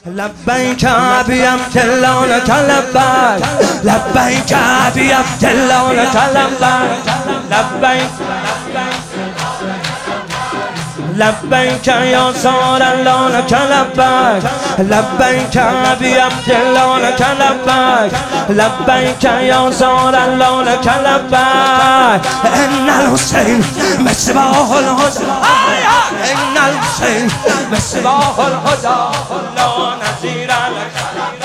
لبیک ابی عبدالله لک لبیک لبیک ابی عبدالله لک لبیک لبیک لبیک یا صار الله لک لبیک لبیک ابی عبدالله لک لبیک لبیک یا صار الله لک لبیک ان الحسین مصباح الهدى ان الحسین مصباح الهدى لا نظیر لک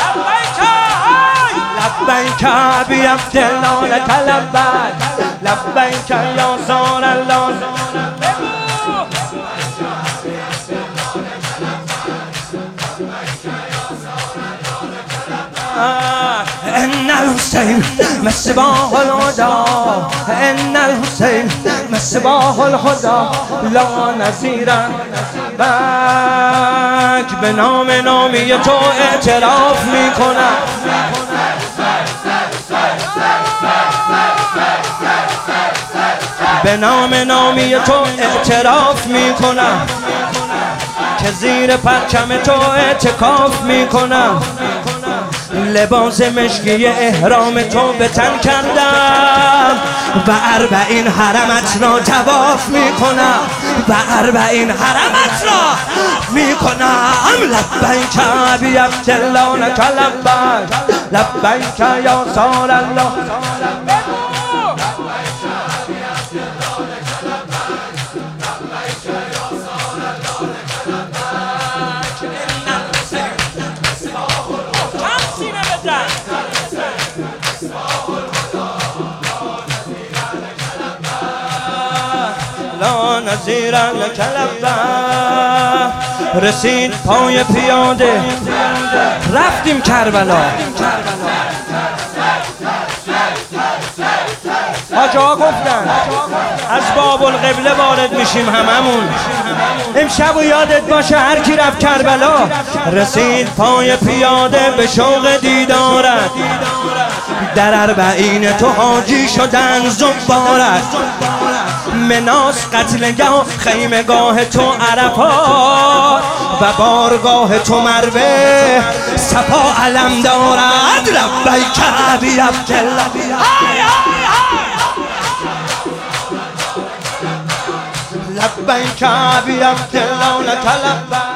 لبیک ابی عبدالله لک لبیک لبیک یا صار الله ان الحسین مصباح الهدى ان الحسین مصباح الهدى لا نظیر لک به نامی تو اعتراف میکنم به نامی تو اعتراف میکنم که زیر پرچم تو اعتکاف میکنم لباس مشکی احرام تو به تن کردم و 40 حرمت را طواف میکنم و 40 حرمت را میکنم لبیک ابی عبدالله لک لبیک لبیک یا صار الله لا نظیر لک لبیک رسید پای پیاده رفتیم کربلا آجا گفتن از باب القبله وارد میشیم هممون امشب و یادت باشه هر کی رفت کربلا رسید پای پیاده به شوق دیدارت در 40 تو حاجی شدن زبارت مناس قتلگاه خیمگاه تو عرفات و بارگاه تو مروه صفا علم دارد لبیک ابی عبدالله لبیک ابی عبدالله لک لبیک